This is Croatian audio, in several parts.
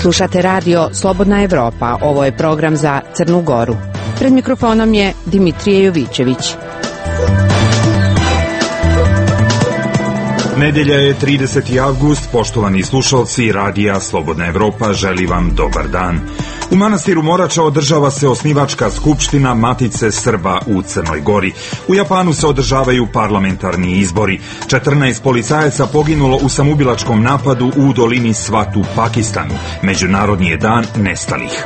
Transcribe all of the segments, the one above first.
Slušate radio Slobodna Evropa, ovo je program za Crnu Goru. Pred mikrofonom je Dimitrije Jovićević. Nedelja je 30. avgust, poštovani slušalci radija Slobodna Evropa, želi vam dobar dan. U manastiru Morača održava se osnivačka skupština Matice Srba u Crnoj Gori. U Japanu se održavaju parlamentarni izbori. 14 policajaca poginulo u samoubilačkom napadu u dolini Swat u Pakistanu. Međunarodni je dan nestalih.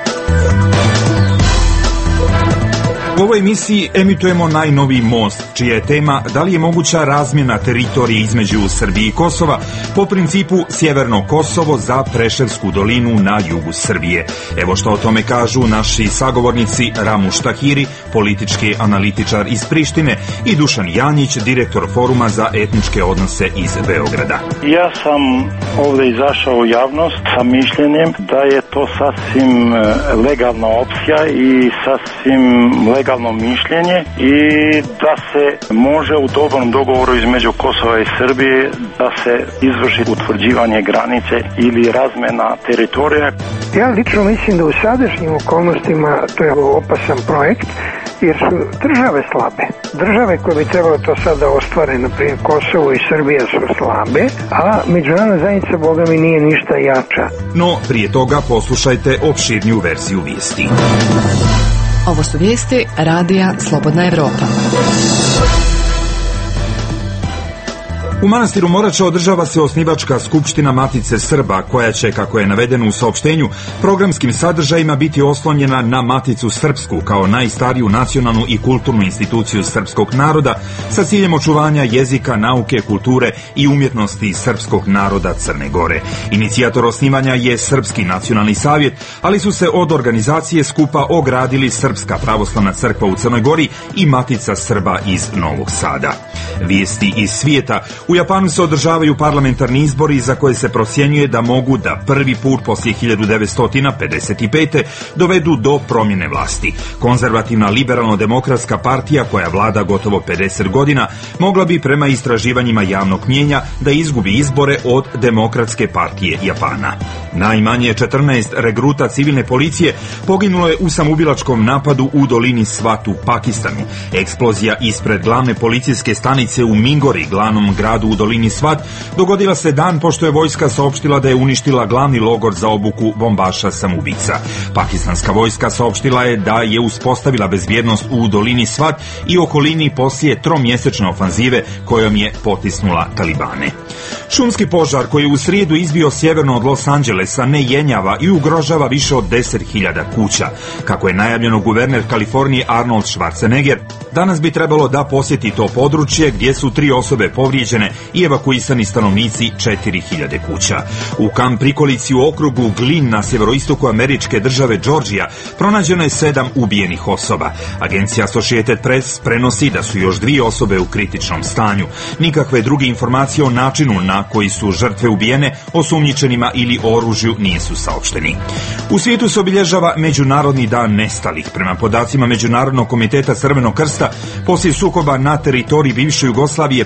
U ovoj emisiji emitujemo najnoviji most, čija je tema da li je moguća razmjena teritorije između Srbije i Kosova po principu Sjeverno Kosovo za Preševsku dolinu na jugu Srbije. Evo što o tome kažu naši sagovornici Ramuš Tahiri, politički analitičar iz Prištine, i Dušan Janjić, direktor Foruma za etničke odnose iz Beograda. Ja sam ovdje izašao u javnost sa mišljenjem da je to sasvim legalna opcija i sasvim legalno mišljenje i da se može u dobrom dogovoru između Kosova i Srbije da se izvrši utvrđivanje granice ili razmjena teritorija. Ja lično mislim da u sadašnjim okolnostima to je opasan projekt, jer su države slabe. Države koje bi trebalo to sada ostvare, na primjer Kosovo i Srbija, su slabe, a međunarodna zajednica, boga mi, nije ništa jača. No, prije toga poslušajte opširniju verziju vijesti. Ovo su vijesti radija Slobodna Evropa. U manastiru Morača održava se osnivačka skupština Matice Srba, koja će, kako je navedeno u saopštenju, programskim sadržajima biti oslonjena na Maticu Srpsku kao najstariju nacionalnu i kulturnu instituciju srpskog naroda sa ciljem očuvanja jezika, nauke, kulture i umjetnosti srpskog naroda Crne Gore. Inicijator osnivanja je Srpski nacionalni savjet, ali su se od organizacije skupa ogradili Srpska pravoslavna crkva u Crnoj Gori i Matica Srba iz Novog Sada. Vijesti iz svijeta. U Japanu se održavaju parlamentarni izbori za koje se procjenjuje da mogu da prvi put poslije 1955. dovedu do promjene vlasti. Konzervativna liberalno-demokratska partija, koja vlada gotovo 50 godina, mogla bi prema istraživanjima javnog mnijenja da izgubi izbore od Demokratske partije Japana. Najmanje 14 regruta civilne policije poginulo je u samoubilačkom napadu u dolini Swat u Pakistanu. Eksplozija ispred glavne policijske stanice u Mingori, glavnom gradu u dolini Swat, dogodila se dan pošto je vojska saopštila da je uništila glavni logor za obuku bombaša samoubica. Pakistanska vojska saopštila je da je uspostavila bezbjednost u dolini Swat i okolini poslije tromjesečne ofanzive kojom je potisnula Talibane. Šumski požar koji je u srijedu izbio sjeverno od Los Angelesa ne jenjava i ugrožava više od 10.000 kuća. Kako je najavljeno, guverner Kalifornije Arnold Schwarzenegger danas bi trebalo da posjeti to područje gdje su 3 osobe povrijeđene i evakuisani stanovnici 4.000 kuća. U kamp prikolici u okrugu Glynn na sjeveroistoku američke države Georgia pronađeno je 7 ubijenih osoba. Agencija Associated Press prenosi da su još 2 osobe u kritičnom stanju. Nikakve druge informacije o načinu na koji su žrtve ubijene, osumnjičenima ili oružju nisu saopšteni. U svijetu se obilježava Međunarodni dan nestalih. Prema podacima Međunarodnog komiteta Crvenog krsta, poslije sukoba na teritoriji bivše Jugoslavije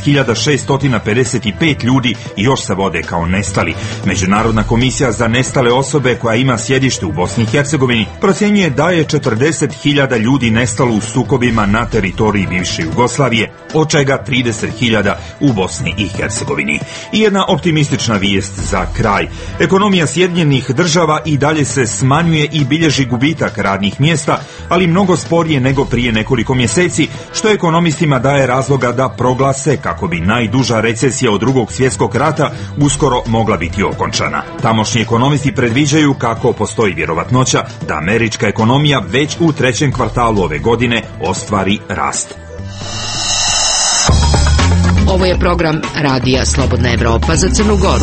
15.655 ljudi još se vode kao nestali. Međunarodna komisija za nestale osobe, koja ima sjedište u Bosni i Hercegovini, procjenjuje da je 40.000 ljudi nestalo u sukobima na teritoriji bivše Jugoslavije, od čega 30.000 u Bosni i Hercegovini. I jedna optimistična vijest za kraj. Ekonomija Sjedinjenih Država i dalje se smanjuje i bilježi gubitak radnih mjesta, ali mnogo sporije nego prije nekoliko mjeseci, što ekonomistima daje razloga da proglase kako bi najduža recesija od Drugog svjetskog rata uskoro mogla biti okončana. Tamošnji ekonomisti predviđaju kako postoji vjerovatnoća da američka ekonomija već u 3. kvartalu ove godine ostvari rast. Ovo je program radija Slobodna Evropa za Crnu Goru.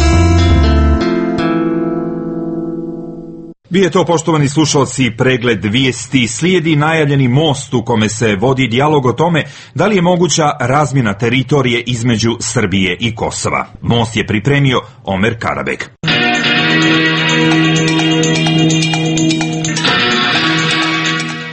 Bio je to, poštovani slušalci, pregled vijesti. Slijedi najavljeni most u kome se vodi dijalog o tome da li je moguća razmjena teritorije između Srbije i Kosova. Most je pripremio Omer Karabek. U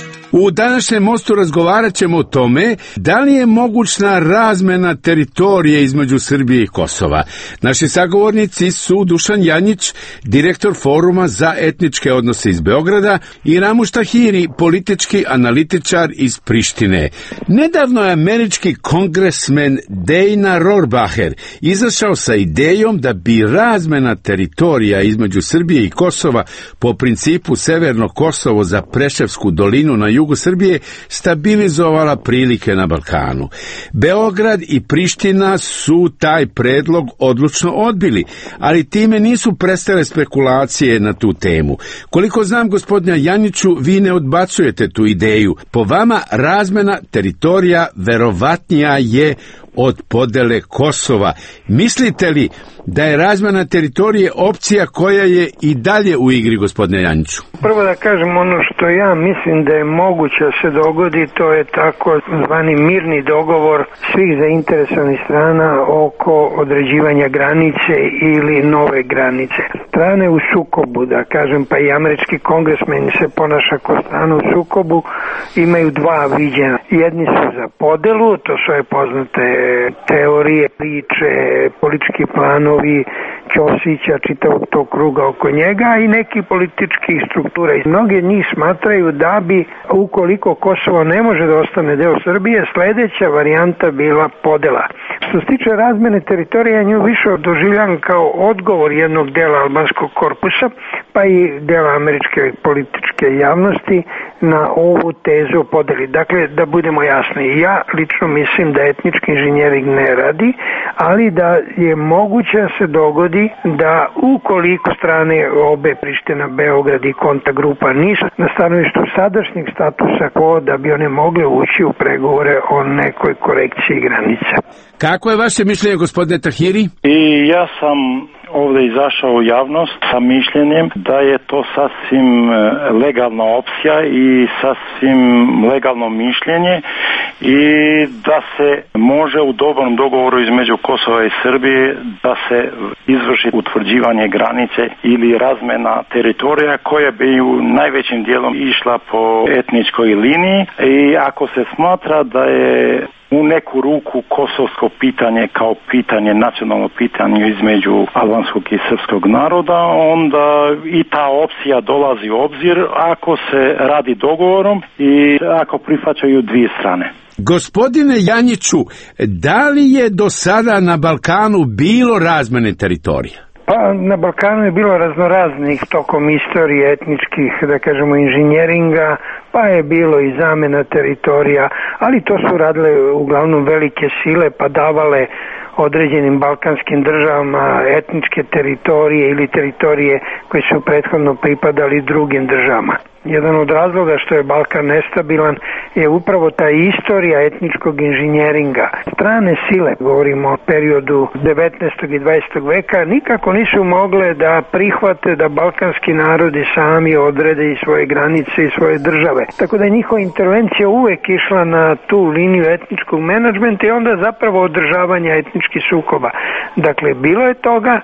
U današnjem mostu razgovarat ćemo o tome da li je mogućna razmena teritorije između Srbije i Kosova. Naši sagovornici su Dušan Janjić, direktor Foruma za etničke odnose iz Beograda, i Ramuš Tahiri, politički analitičar iz Prištine. Nedavno je američki kongresmen Dana Rohrabacher izašao sa idejom da bi razmena teritorija između Srbije i Kosova po principu Severno Kosovo za Preševsku dolinu na jugu Srbije stabilizovala prilike na Balkanu. Beograd i Priština su taj predlog odlučno odbili, ali time nisu prestale spekulacije na tu temu. Koliko znam, gospodine Janjiću, vi ne odbacujete tu ideju. Po vama razmena teritorija verovatnija je od podele Kosova. Mislite li da je razmena teritorije opcija koja je i dalje u igri, gospodine Janjiću? Prvo da kažem, ono što ja mislim da je moguće da se dogodi, to je tako zvani mirni dogovor svih zainteresovanih strana oko određivanja granice ili nove granice. Strane u sukobu, da kažem, pa i američki kongresmen se ponaša kao strana u sukobu, imaju dva viđenja. Jedni su za podelu, to su je poznate teorije, priče, politički planovi Ćosića, čitavog tog kruga oko njega, i neki politički struktura. I mnogi njih smatraju da bi, ukoliko Kosovo ne može da ostane deo Srbije, sledeća varijanta bila podela. Što se tiče razmene teritorija, ja nju više doživljam kao odgovor jednog dela albanskog korpusa, pa i dela američke političke javnosti na ovu tezu o podeli. Dakle, da budemo jasni, ja lično mislim da etnički inženjering ne radi, ali da je moguće da se dogodi da ukoliko strane obe, Priština, Beograd i Konta grupa, nisu na stanovištu sadašnjeg statusa quo, da bi one mogle ući u pregovore o nekoj korekciji granica. Kako je vaše mišljenje, gospodine Tahiri? I ja sam ovdje izašao u javnost sa mišljenjem da je to sasvim legalna opcija i sasvim legalno mišljenje i da se može u dobrom dogovoru između Kosova i Srbije da se izvrši utvrđivanje granice ili razmena teritorija koja bi u najvećim dijelom išla po etničkoj liniji, i ako se smatra da je u neku ruku kosovsko pitanje kao pitanje, nacionalno pitanje između albanskog i srpskog naroda, onda i ta opcija dolazi u obzir ako se radi dogovorom i ako prihvaćaju dvije strane. Gospodine Janjiću, da li je do sada na Balkanu bilo razmene teritorija? Pa na Balkanu je bilo raznoraznih tokom istorije etničkih, da kažemo, inženjeringa, pa je bilo i zamena teritorija, ali to su radile uglavnom velike sile, pa davale određenim balkanskim državama etničke teritorije ili teritorije koje su prethodno pripadali drugim državama. Jedan od razloga što je Balkan nestabilan je upravo ta istorija etničkog inženjeringa. Strane sile, govorimo o periodu 19. i 20. veka, nikako nisu mogle da prihvate da balkanski narodi sami odrede i svoje granice i svoje države. Tako da je njihova intervencija uvek išla na tu liniju etničkog menadžmenta i onda zapravo održavanja etničkih sukoba. Dakle, bilo je toga,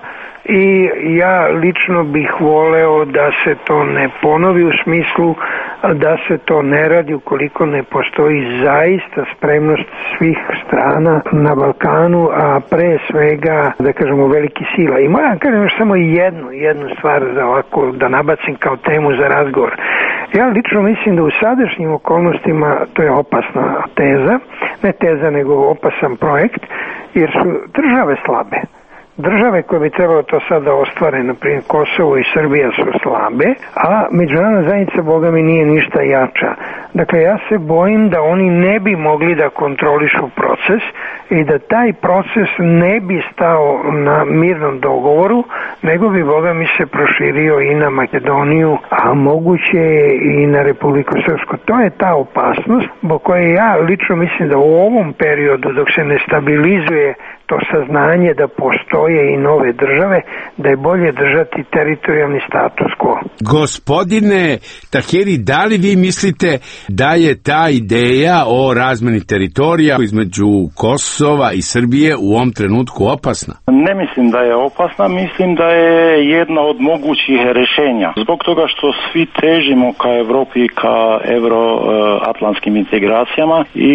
i ja lično bih voleo da se to ne ponovi, u smislu da se to ne radi ukoliko ne postoji zaista spremnost svih strana na Balkanu, a pre svega, da kažemo, veliki sila. I moram kažem još samo jednu stvar za ovako da nabacim kao temu za razgovor. Ja lično mislim da u sadašnjim okolnostima to je opasna teza, ne teza nego opasan projekt, jer su države slabe. Države koje bi trebalo to sada ostvare, na primjer Kosovo i Srbija, su slabe, a međunarodna zajednica, boga mi, nije ništa jača. Dakle, ja se bojim da oni ne bi mogli da kontrolišu proces i da taj proces ne bi stao na mirnom dogovoru, nego bi, boga mi, se proširio i na Makedoniju, a moguće i na Republiku Srpsku. To je ta opasnost, zbog koje ja lično mislim da u ovom periodu, dok se ne stabilizuje to saznanje da postoje i nove države, da je bolje držati teritorijalni status quo. Gospodine Tahiri, da li vi mislite da je ta ideja o razmeni teritorija između Kosova i Srbije u ovom trenutku opasna? Ne mislim da je opasna, mislim da je jedna od mogućih rješenja. Zbog toga što svi težimo ka Europi, ka euroatlantskim integracijama i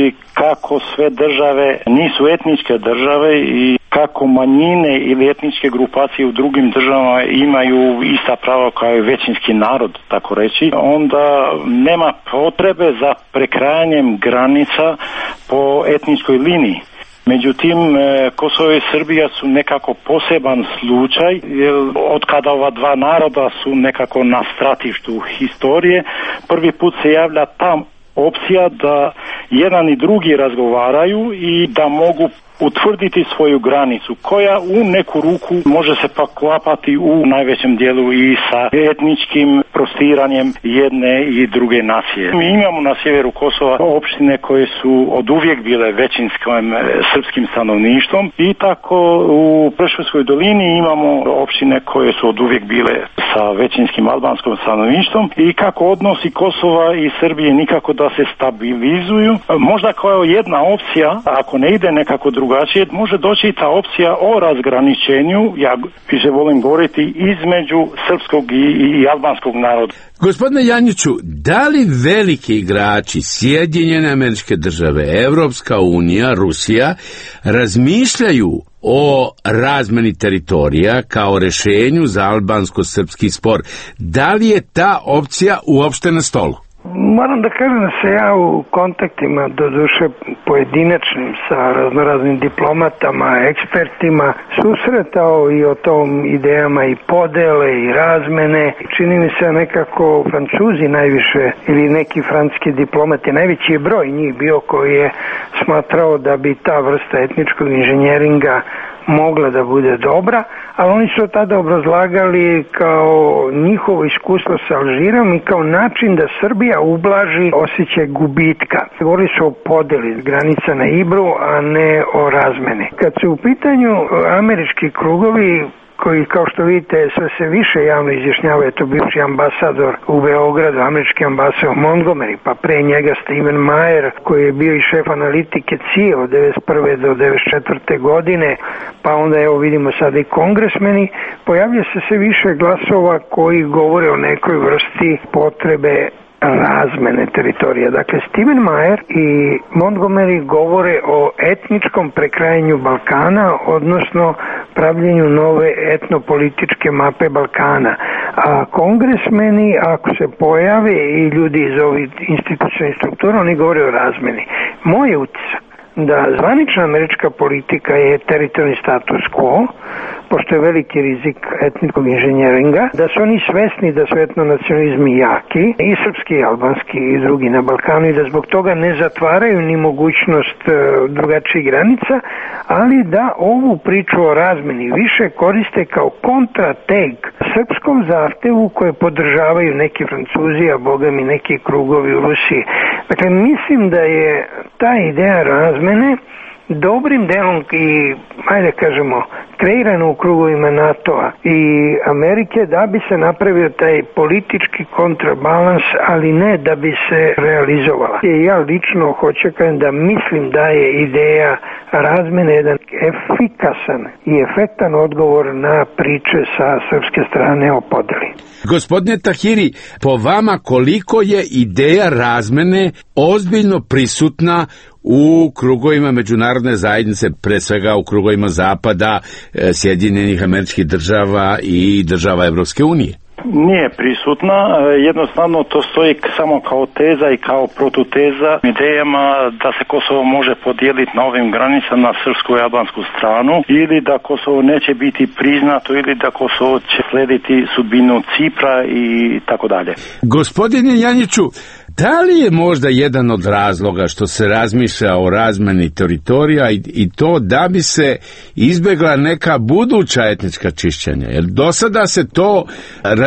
kako sve države nisu etničke države i kako manjine ili etničke grupacije u drugim državama imaju ista prava kao i većinski narod, tako reći, onda nema potrebe za prekrajanjem granica po etničkoj liniji. Međutim, Kosovo i Srbija su nekako poseban slučaj, jer od kada ova dva naroda su nekako na stratištu historije, prvi put se javlja ta opcija da jedan i drugi razgovaraju i da mogu utvrditi svoju granicu, koja u neku ruku može se poklapati u najvećem dijelu i sa etničkim prostiranjem jedne i druge nacije. Mi imamo na sjeveru Kosova opštine koje su oduvijek bile većinskim srpskim stanovništvom i tako u Preševskoj dolini imamo opštine koje su oduvijek bile sa većinskim albanskom stanovništvom i kako odnosi Kosova i Srbije nikako da se stabilizuju. Možda kao jedna opcija, ako ne ide nekako drugačije, može doći ta opcija o razgraničenju, ja više volim govoriti, između srpskog i albanskog naroda. Gospodine Janjiću, da li veliki igrači, Sjedinjene Američke Države, Evropska unija, Rusija, razmišljaju o razmeni teritorija kao rešenju za albansko-srpski spor? Da li je ta opcija uopšte na stolu? Moram da kažem da se ja u kontaktima, doduše pojedinačnim, sa raznoraznim diplomatama, ekspertima, susretao i o tom idejama i podele i razmene. Čini mi se nekako Francuzi najviše, ili neki francuski diplomati, najveći je broj njih bio koji je smatrao da bi ta vrsta etničkog inženjeringa mogla da bude dobra, ali oni su tada obrazlagali kao njihovo iskustvo sa Alžirom i kao način da Srbija ublaži osjećaj gubitka. Govorili su o podeli granica na Ibru, a ne o razmeni. Kad su u pitanju američki krugovi, koji, kao što vidite, sve se više javno izjašnjava, je to bivši ambasador u Beogradu, američki ambasador Montgomery, pa pre njega Stephen Meyer, koji je bio i šef analitike CIA od 1991. do 1994. godine, pa onda evo vidimo sada i kongresmeni, pojavlja se sve više glasova koji govore o nekoj vrsti potrebe razmene teritorija. Dakle, Stephen Meyer i Montgomery govore o etničkom prekrajanju Balkana, odnosno pravljenju nove etnopolitičke mape Balkana. A kongresmeni, ako se pojave i ljudi iz ovih institucionalnih struktura, oni govore o razmeni. Moj je utisak da zvanična američka politika je teritorijalni status quo, pošto je veliki rizik etničkog inženjeringa, da su oni svesni da su etnonacionalizmi jaki, i srpski, i albanski, i drugi na Balkanu, i da zbog toga ne zatvaraju ni mogućnost drugačijih granica, ali da ovu priču o razmeni više koriste kao kontrateg srpskom zahtevu koje podržavaju neki Francuzi, a boga mi neki krugovi u Rusiji. Dakle, mislim da je ta ideja razmene dobrim delom i, ajde kažemo, kreirano u krugovima NATO-a i Amerike da bi se napravio taj politički kontrabalans, ali ne da bi se realizovala. I ja lično hoću kažem da mislim da je ideja razmene jedan efikasan i efektan odgovor na priče sa srpske strane o podeli. Gospodine Tahiri, po vama koliko je ideja razmene ozbiljno prisutna u krugovima međunarodne zajednice, pre svega u krugovima Zapada, Sjedinjenih Američkih Država i država Evropske unije? Nije prisutna, jednostavno to stoji samo kao teza i kao protuteza idejama da se Kosovo može podijeliti na ovim granicama na srpsku i albansku stranu, ili da Kosovo neće biti priznato, ili da Kosovo će slediti sudbinu Cipra i tako dalje. Gospodine Janjiću, da li je možda jedan od razloga što se razmišlja o razmeni teritorija i to da bi se izbjegla neka buduća etnička čišćenja? Jer do sada se to razmišlja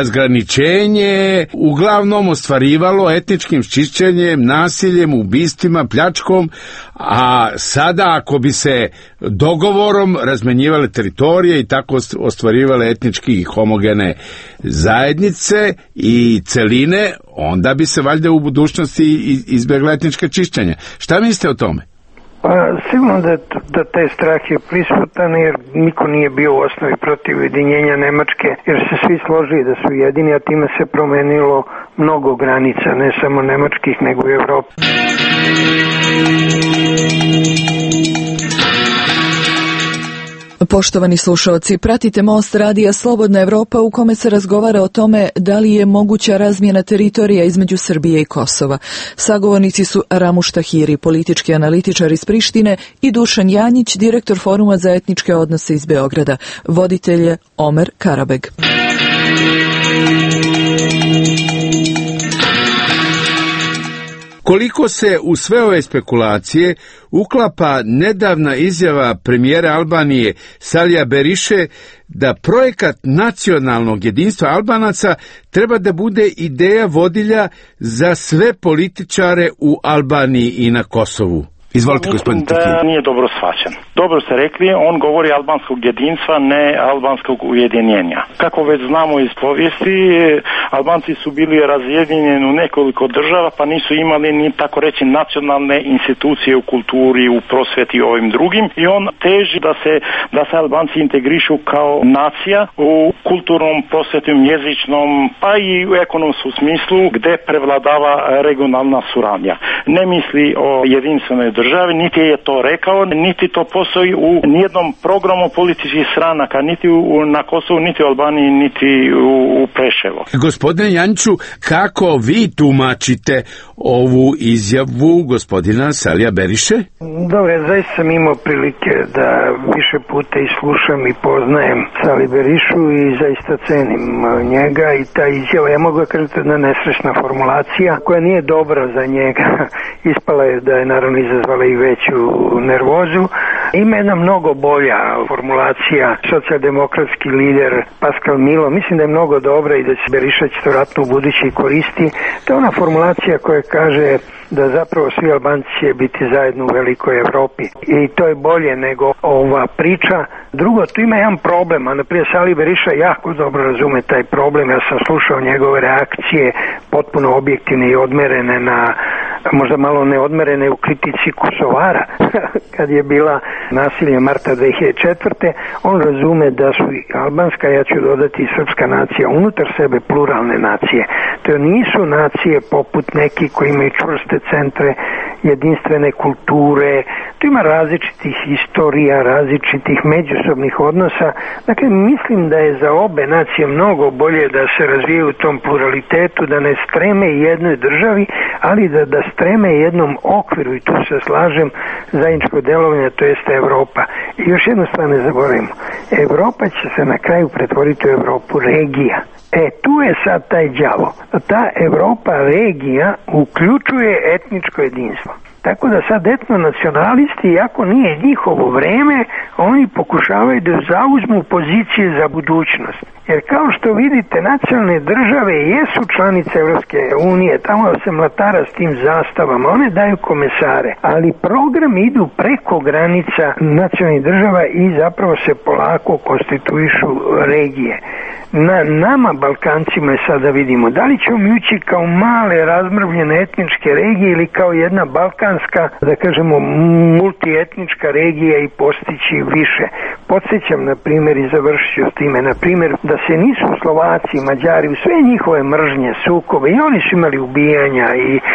razgraničenje uglavnom ostvarivalo etničkim čišćenjem, nasiljem, ubistvima, pljačkom, a sada ako bi se dogovorom razmenjivale teritorije i tako ostvarivale etnički homogene zajednice i celine, onda bi se valjda u budućnosti izbjegla etnička čišćenja. Šta mislite o tome? Pa sigurno da taj strah je prisutan, jer niko nije bio u osnovi protiv ujedinjenja Nemačke, jer se svi složili da su jedini, a time se promenilo mnogo granica, ne samo nemačkih, nego i Evrope. Poštovani slušalci, pratite Most radija Slobodna Evropa u kome se razgovara o tome da li je moguća razmjena teritorija između Srbije i Kosova. Sagovornici su Ramuš Tahiri, politički analitičar iz Prištine, i Dušan Janjić, direktor Foruma za etničke odnose iz Beograda. Voditelj je Omer Karabeg. Koliko se u sve ove spekulacije uklapa nedavna izjava premijera Albanije Salija Beriše da projekat nacionalnog jedinstva Albanaca treba da bude ideja vodilja za sve političare u Albaniji i na Kosovu. Izvolite, gospodin Tahiri. Da nije dobro shvaćen. Dobro ste rekli, on govori albanskog jedinstva, ne albanskog ujedinjenja. Kako već znamo iz povijesti, Albanci su bili razjedinjeni u nekoliko država, pa nisu imali ni tako reći nacionalne institucije u kulturi, u prosvjeti i ovim drugim. I on teži da se Albanci integrišu kao nacija u kulturnom, prosvjetnom, jezičnom, pa i u ekonomskom smislu gdje prevladava regionalna suradnja. Ne misli o jedinstvenoj državi, niti je to rekao, niti to postoji u nijednom programu političkih stranaka, niti na Kosovu, niti u Albaniji, niti u Preševo. Gospodine Janču, kako vi tumačite ovu izjavu gospodina Salija Beriše? Dobro, ja zaista sam imao prilike da više puta i slušam i poznajem Salija Berišu i zaista cenim njega i ta izjava, ja mogu kažem, jedna nesrećna formulacija koja nije dobra za njega. Ispala je da je naravno izazvala i veću nervozu. Ima jedna mnogo bolja formulacija, socijaldemokratski lider Pascal Milo, mislim da je mnogo dobra i da će Beriša će to vratno u budući koristi. To je ona formulacija koja kaže da zapravo svi Albanci će biti zajedno u velikoj Evropi. I to je bolje nego ova priča. Drugo, tu ima jedan problem, a naprijed Salija Beriša jako dobro razume taj problem. Ja sam slušao njegove reakcije, potpuno objektivne i odmerene na, možda malo neodmerene u kritici Kosovara, kad je bila nasilje marta 2004. On razume da su albanska, ja ću dodati i srpska nacija, unutar sebe pluralne nacije. To nisu nacije poput neki koji imaju čvrste centre, jedinstvene kulture, tu ima različitih istorija, različitih međusobnih odnosa. Dakle, mislim da je za obe nacije mnogo bolje da se razvijaju u tom pluralitetu, da ne streme jednoj državi, ali da streme jednom okviru, i tu se slažem, zajedničko delovanje, to jeste Evropa. I još jednu stvar ne zaboravimo. Evropa će se na kraju pretvoriti u Evropu regija. Tu je sad taj đavo. Ta Evropa regija uključuje etničko jedinstvo. Tako da sad etnonacionalisti, iako nije njihovo vreme, oni pokušavaju da zauzmu pozicije za budućnost. Jer kao što vidite, nacionalne države jesu članice Evropske unije, tamo se mlatara s tim zastavama, one daju komesare, ali programi idu preko granica nacionalnih država i zapravo se polako konstituišu regije. Na nama, Balkancima, je sada vidimo, da li ćemo mi ući kao male razmrvljene etničke regije ili kao jedna balkanska, da kažemo, multietnička regija i postići više. Podsjećam, na primjer, i završit ću s time, na primjer, da se nisu Slovaci, Mađari, u sve njihove mržnje, sukobe, i oni su imali ubijanja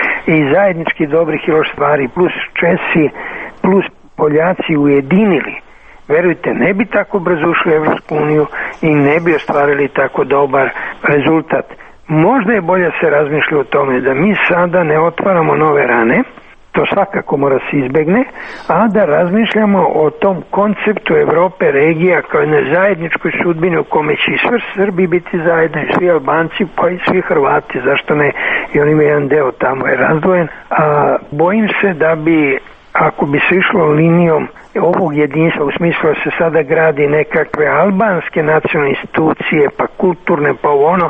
i zajednički dobrih i loših stvari, plus Česi, plus Poljaci ujedinili. Verujte, ne bi tako brzo ušli u Evropsku uniju i ne bi ostvarili tako dobar rezultat. Možda je bolje se razmišlja o tome da mi sada ne otvaramo nove rane, to svakako mora se izbegne, a da razmišljamo o tom konceptu Evrope, regija, kao jednoj zajedničkoj sudbini u kome će i svi Srbi biti zajedno, i svi Albanci, pa i svi Hrvati, zašto ne, i on ima jedan deo tamo je razdvojen, a bojim se da bi, ako bi se išlo linijom ovog jedinstva, u smislu da se sada gradi nekakve albanske nacionalne institucije, pa kulturne, pa ono,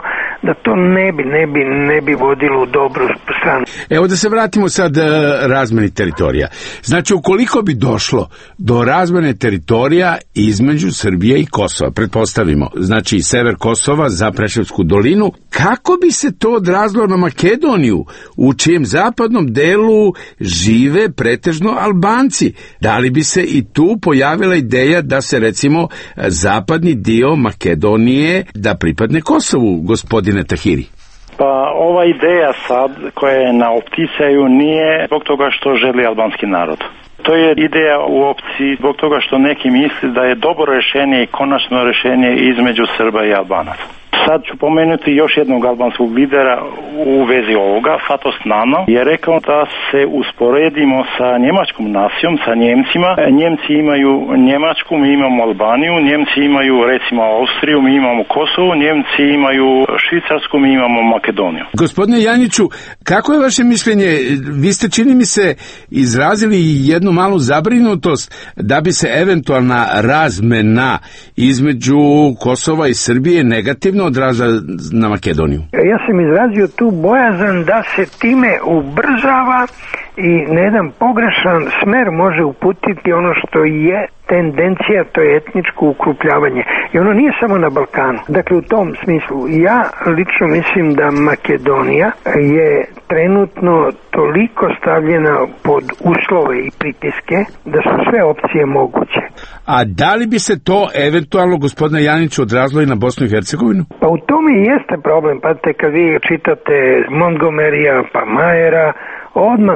da to ne bi vodilo u dobru stranu. Evo da se vratimo sad razmeni teritorija. Znači, ukoliko bi došlo do razmene teritorija između Srbije i Kosova, pretpostavimo, znači sever Kosova za Preševsku dolinu, kako bi se to odrazilo na Makedoniju, u čijem zapadnom delu žive pretežno Albanci? Da li bi se i tu pojavila ideja da se, recimo, zapadni dio Makedonije da pripadne Kosovu, gospodine Tahiri? Pa ova ideja sad koja je na opticaju nije zbog toga što želi albanski narod. To je ideja u opciji zbog toga što neki misli da je dobro rješenje i konačno rješenje između Srba i Albanaca. Sad ću pomenuti još jednog albanskog lidera u vezi ovoga. Fatos Nano je rekao da se usporedimo sa njemačkom nacijom, sa Njemcima. Njemci imaju Njemačku, mi imamo Albaniju, Njemci imaju recimo Austriju, mi imamo Kosovo, Njemci imaju Švicarsku, mi imamo Makedoniju. Gospodine Janjiću, kako je vaše mišljenje? Vi ste, čini mi se, izrazili jednu malu zabrinutost da bi se eventualna razmena između Kosova i Srbije negativno odraža na Makedoniju. Ja sam izrazio tu bojazan da se time ubrzava i na jedan pogrešan smer može uputiti ono što je tendencija, to je etničko ukrupljavanje. I ono nije samo na Balkanu. Dakle, u tom smislu, ja lično mislim da Makedonija je trenutno toliko stavljena pod uslove i pritiske da su sve opcije moguće. A da li bi se to eventualno, gospodine Janiću, odrazilo i na Bosnu i Hercegovinu? Pa u tome i jeste problem. Pa kad vi čitate Montgomerya, pa Majera, odmah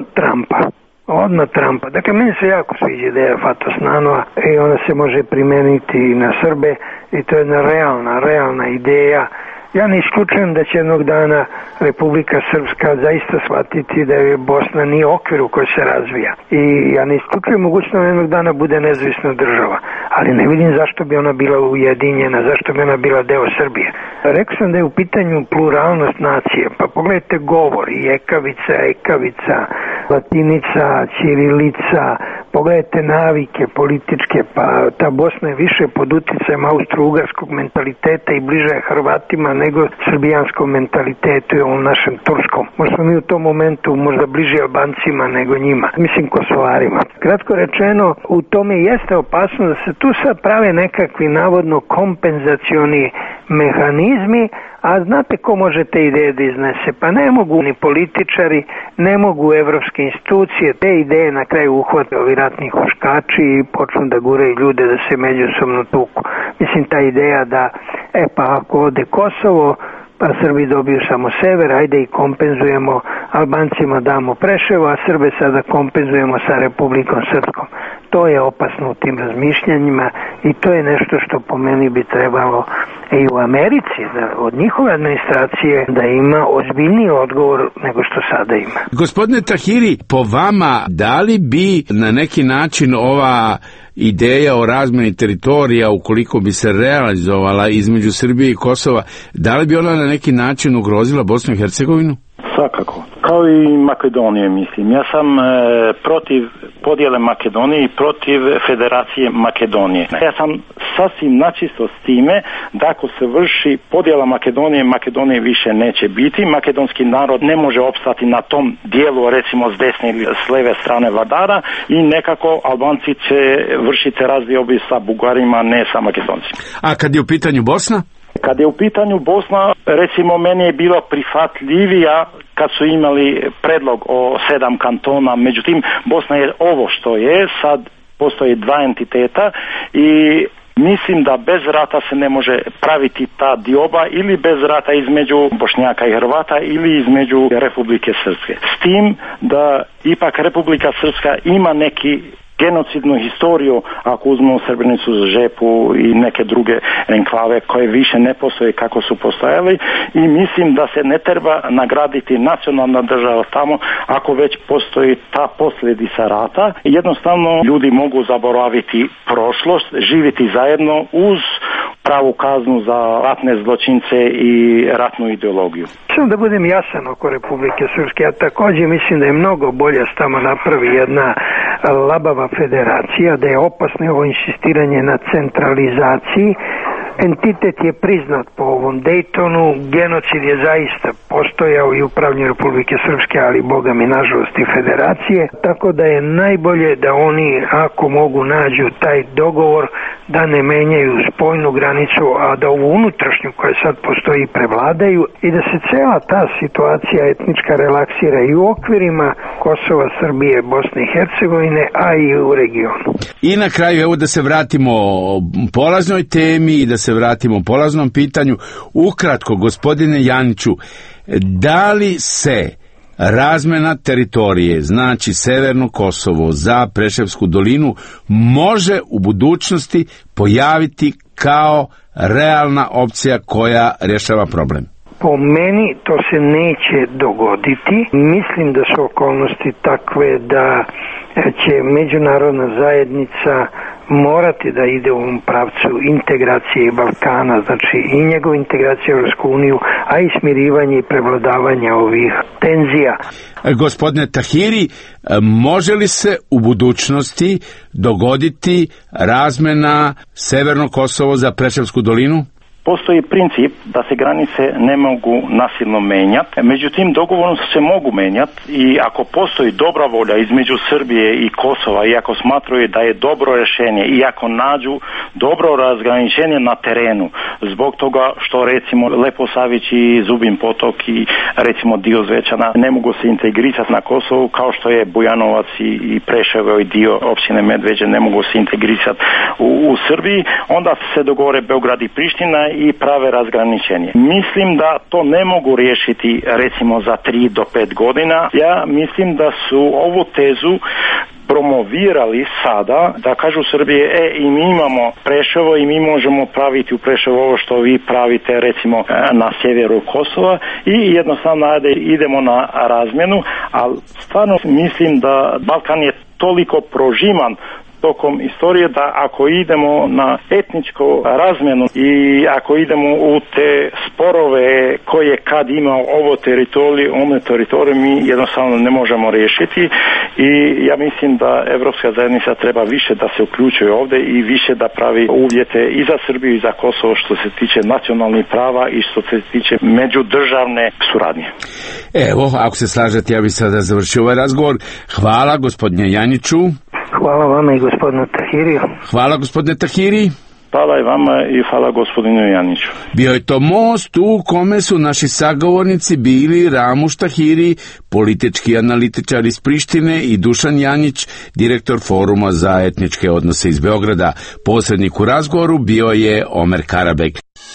Trumpa. Dakle, meni se jako sviđa ideja Fatos Nanoa i ona se može primeniti na Srbe i to je jedna realna ideja. Ja ne isključujem da će jednog dana Republika Srpska zaista shvatiti da je Bosna nije okvir u kojoj se razvija. I ja ne isključujem mogućnost da jednog dana bude nezavisna država. Ali ne vidim zašto bi ona bila ujedinjena, zašto bi ona bila deo Srbije. Rekao sam da je u pitanju pluralnost nacije. Pa pogledajte govor, i ekavica, latinica, ćirilica, pogledajte navike političke, pa ta Bosna je više pod uticajem austro-ugarskog mentaliteta i bliže Hrvatima nego srbijanskom mentalitetu i ovom našem turskom. Možda smo mi u tom momentu možda bliži Albancima nego njima, mislim Kosovarima. Kratko rečeno, u tome jeste opasno da se tu sad prave nekakvi navodno kompenzacioni mehanizmi, a znate ko može te ideje da iznese? Pa ne mogu ni političari, ne mogu evropske institucije, te ideje na kraju uhvate ovi ratni huškači i počnu da guraju ljude da se međusobno tuku. Mislim, ta ideja da, pa ako ode Kosovo, pa Srbi dobiju samo sever, ajde i kompenzujemo, Albancima damo Preševo, a Srbe sada kompenzujemo sa Republikom Srpskom. To je opasno u tim razmišljanjima i to je nešto što po meni bi trebalo i u Americi, da od njihove administracije da ima ozbiljniji odgovor nego što sada ima. Gospodine Tahiri, po vama, da li bi na neki način ova ideja o razmeni teritorija, ukoliko bi se realizovala između Srbije i Kosova, da li bi ona na neki način ugrozila Bosnu i Hercegovinu? Svakako. Kao i Makedonije, mislim. Ja sam protiv podjele Makedonije i protiv Federacije Makedonije. Ja sam sasvim načisto s time da ako se vrši podjela Makedonije više neće biti. Makedonski narod ne može opstati na tom dijelu, recimo s desne ili s leve strane Vardara, i nekako Albanci će vršiti razdiobu sa Bugarima, ne sa Makedoncima. A kad je u pitanju Bosna? Kad je u pitanju Bosna, recimo meni je bilo prihvatljivija kad su imali predlog o 7 kantona, međutim Bosna je ovo što je, sad postoje 2 entiteta i mislim da bez rata se ne može praviti ta dioba, ili bez rata između Bošnjaka i Hrvata ili između Republike Srpske. S tim da ipak Republika Srpska ima neki genocidnu historiju, ako uzmemo Srebrenicu, Žepu i neke druge enklave koje više ne postoje kako su postojali, i mislim da se ne treba nagraditi nacionalna država tamo ako već postoji ta posljedica rata. Jednostavno ljudi mogu zaboraviti prošlost, živjeti zajedno uz pravu kaznu za ratne zločince i ratnu ideologiju. Samo da budem jasan oko Republike Srpske, ja također mislim da je mnogo bolje da tamo napravi jedna labava federacija, da je opasno ovo insistiranje na centralizaciji. Entitet je priznat po ovom Dejtonu, genocid je zaista postojao i u upravljanju Republike Srpske, ali boga mi nažalost i Federacije, tako da je najbolje da oni, ako mogu, nađu taj dogovor da ne menjaju spoljnu granicu, a da ovu unutrašnju koja sad postoji prevladaju i da se cela ta situacija etnička relaksira i u okvirima Kosova, Srbije, Bosne i Hercegovine, a i u regionu. I na kraju, evo da se vratimo polaznoj temi i da se vratimo polaznom pitanju. Ukratko, gospodine Janiću, da li se razmena teritorije, znači Severno Kosovo za Preševsku dolinu, može u budućnosti pojaviti kao realna opcija koja rješava problem? Po meni to se neće dogoditi. Mislim da su okolnosti takve da će međunarodna zajednica morati da ide u ovom pravcu integracije Balkana, znači i njegov integracija u Europsku uniju, a i smirivanje i prevladavanje ovih tenzija. Gospodine Tahiri, može li se u budućnosti dogoditi razmena Severno Kosovo za Preševsku dolinu? Postoji princip da se granice ne mogu nasilno menjati, međutim dogovorom se mogu menjati i ako postoji dobra volja između Srbije i Kosova i ako smatraju da je dobro rješenje i ako nađu dobro razgraničenje na terenu, zbog toga što recimo Leposavić i Zubin Potok i recimo dio Zvečana ne mogu se integrirati na Kosovu kao što je Bujanovac i Preševo i dio općine Medveđe ne mogu se integrirati u Srbiji, onda se dogovore Beograd i Priština i prave razgraničenje. Mislim da to ne mogu riješiti recimo za 3 do 5 godina. Ja mislim da su ovu tezu promovirali sada, da kažu Srbije, i mi imamo Preševo i mi možemo praviti u Preševo ovo što vi pravite recimo na sjeveru Kosova i jednostavno idemo na razmjenu, ali stvarno mislim da Balkan je toliko prožiman tokom istorije da ako idemo na etničku razmjenu i ako idemo u te sporove koje kad ima ovo teritorij, ono teritorij, mi jednostavno ne možemo riješiti i ja mislim da Evropska zajednica treba više da se uključuje ovdje i više da pravi uvjete i za Srbiju i za Kosovo što se tiče nacionalnih prava i što se tiče međudržavne suradnje. Evo, ako se slažete, ja bih sada završio ovaj razgovor. Hvala gospodine Janiću. Hvala vama i gospodinu Tahiriju. Hvala gospodine Tahiri. Hvala i vama i hvala gospodinu Janiću. Bio je to most u kome su naši sagovornici bili Ramuš Tahiri, politički analitičar iz Prištine, i Dušan Janjić, direktor Foruma za etničke odnose iz Beograda. Posrednik u razgovoru bio je Omer Karabek.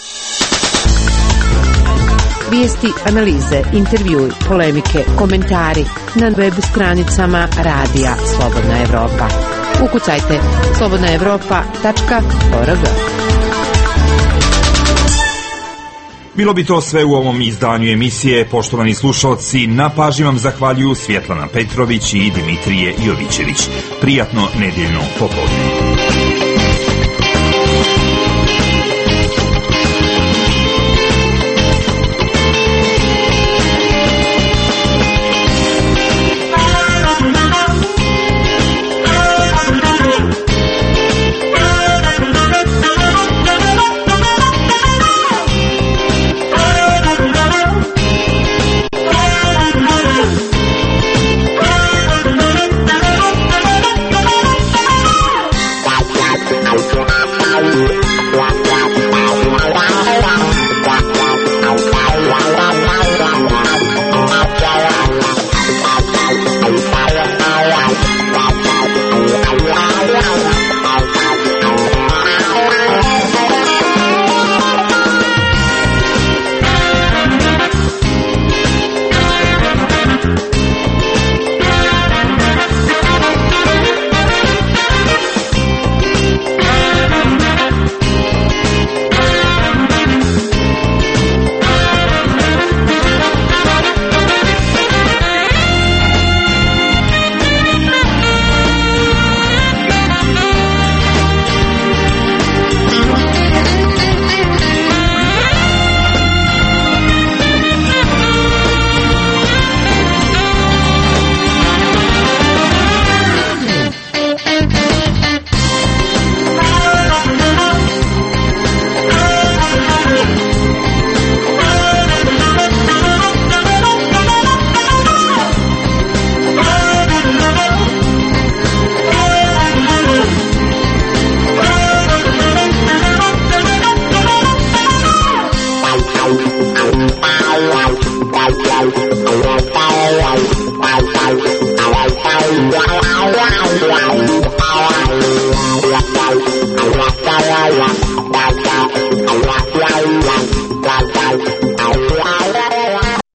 Vijesti, analize, intervjui, polemike, komentari na web stranicama Radija Slobodna Evropa. Ukucajte slobodnaevropa.org. Bilo bi to sve u ovom izdanju emisije. Poštovani slušalci, na pažnji vam zahvaljuju Svjetlana Petrović i Dimitrije Jovićević. Prijatno nedjeljno popodne.